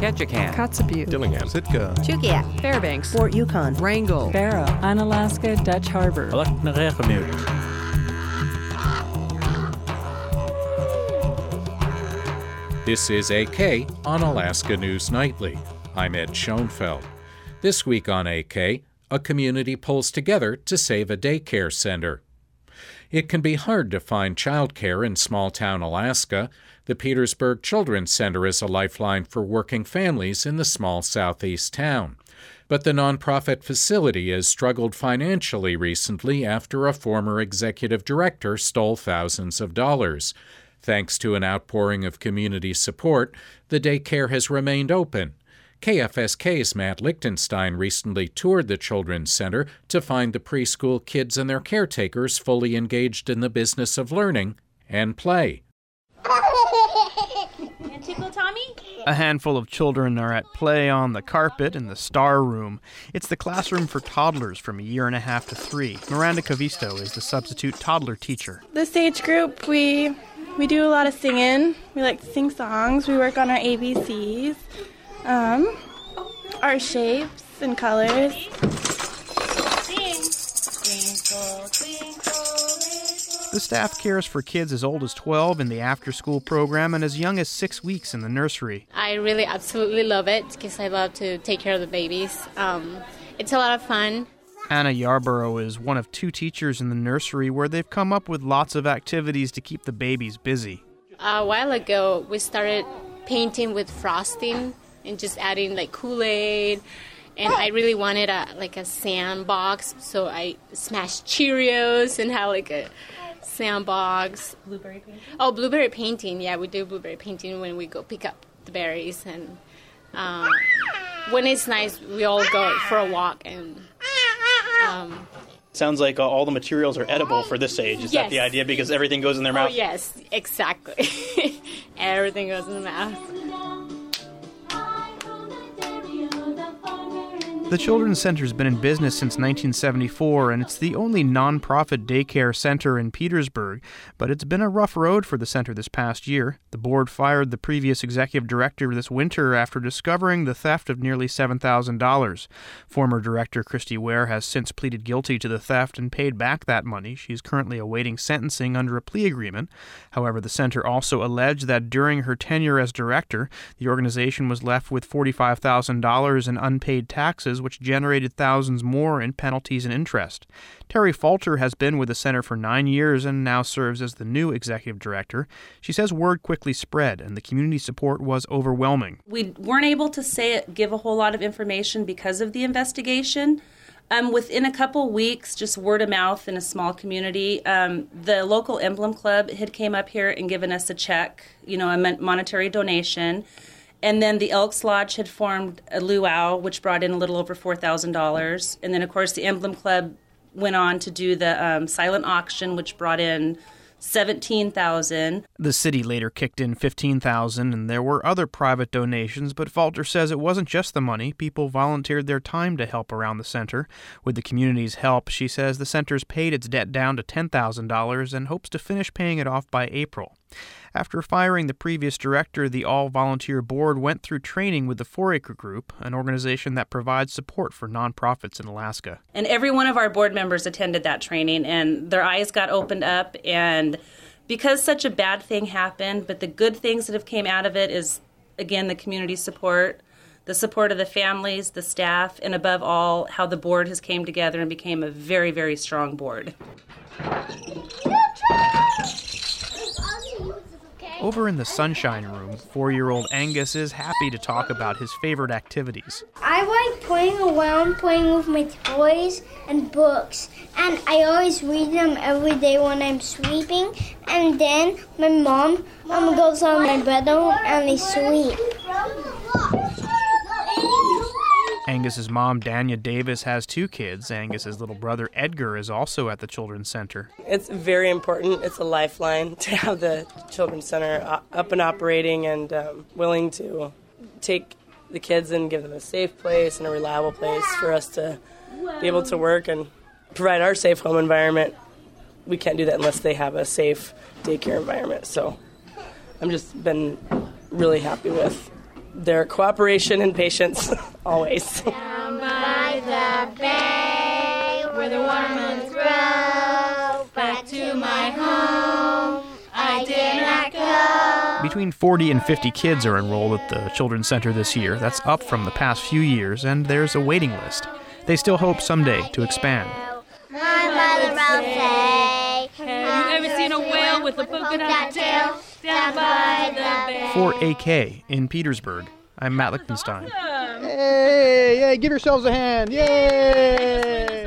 Ketchikan, Kotzebue, Dillingham, Sitka, Chugiak, Fairbanks, Fort Yukon, Wrangell, Barrow, Unalaska, Dutch Harbor. This is AK on Alaska News Nightly. I'm Ed Schoenfeld. This week on AK, a community pulls together to save a daycare center. It can be hard to find childcare in small-town Alaska. The Petersburg Children's Center is a lifeline for working families in the small southeast town. But the nonprofit facility has struggled financially recently after a former executive director stole thousands of dollars. Thanks to an outpouring of community support, the daycare has remained open. KFSK's Matt Lichtenstein recently toured the Children's Center to find the preschool kids and their caretakers fully engaged in the business of learning and play. Tickle Tommy? A handful of children are at play on the carpet in the Star Room. It's the classroom for toddlers from 1.5 years to 3. Miranda Cavisto is the substitute toddler teacher. This age group, we do a lot of singing. We like to sing songs. We work on our ABCs, our shapes and colors. The staff cares for kids as old as 12 in the after-school program and as young as 6 weeks in the nursery. I really absolutely love it because I love to take care of the babies. It's a lot of fun. Anna Yarborough is one of 2 teachers in the nursery where they've come up with lots of activities to keep the babies busy. A while ago, we started painting with frosting and just adding like Kool-Aid. And I really wanted a sandbox, so I smashed Cheerios and had like a sandbox. Blueberry painting? Oh, blueberry painting. Yeah, we do blueberry painting when we go pick up the berries. And when it's nice, we all go for a walk and... Sounds like all the materials are edible for this age. Is that the idea? Because everything goes in their mouth? Oh, yes, exactly. Everything goes in the mouth. The Children's Center's been in business since 1974, and it's the only nonprofit daycare center in Petersburg, but it's been a rough road for the center this past year. The board fired the previous executive director this winter after discovering the theft of nearly $7,000. Former director Christy Ware has since pleaded guilty to the theft and paid back that money. She's currently awaiting sentencing under a plea agreement. However, the center also alleged that during her tenure as director, the organization was left with $45,000 in unpaid taxes, which generated thousands more in penalties and interest. Terry Falter has been with the center for 9 years and now serves as the new executive director. She says word quickly spread and the community support was overwhelming. We weren't able to give a whole lot of information because of the investigation. Within a couple weeks, just word of mouth in a small community, the local Emblem Club had came up here and given us a check, a monetary donation. And then the Elks Lodge had formed a luau, which brought in a little over $4,000. And then, of course, the Emblem Club went on to do the silent auction, which brought in $17,000. The city later kicked in $15,000, and there were other private donations, but Falter says it wasn't just the money. People volunteered their time to help around the center. With the community's help, she says the center's paid its debt down to $10,000 and hopes to finish paying it off by April. After firing the previous director, the all-volunteer board went through training with the 4-Acre Group, an organization that provides support for nonprofits in Alaska. And every one of our board members attended that training, and their eyes got opened up. And because such a bad thing happened, but the good things that have came out of it is, again, the community support, the support of the families, the staff, and above all, how the board has came together and became a very, very strong board. Over in the Sunshine Room, 4-year-old Angus is happy to talk about his favorite activities. I like playing around, playing with my toys and books, and I always read them every day when I'm sleeping, and then my mom goes on my bedroom and I sleep. Angus's mom, Danya Davis, has 2 kids. Angus's little brother, Edgar, is also at the Children's Center. It's very important. It's a lifeline to have the Children's Center up and operating and willing to take the kids and give them a safe place and a reliable place for us to be able to work and provide our safe home environment. We can't do that unless they have a safe daycare environment. So I'm just been really happy with their cooperation and patience, always. Down by the bay, where the warm winds grow, back to my home, I dare not go. Between 40 and 50 kids are enrolled at the Children's Center this year. That's up from the past few years, and there's a waiting list. They still hope someday to expand. My mother will say, have you ever seen a whale with a polka dot tail down by the bay? For AK in Petersburg, I'm Matt Lichtenstein. Hey, give yourselves a hand. Yay!